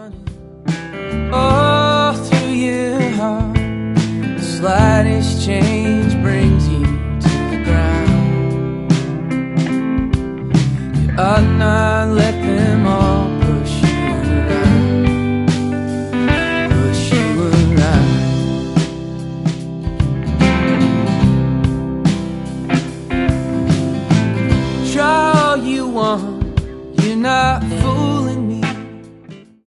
all through your heart. The slightest change brings you to the ground. You ought not let them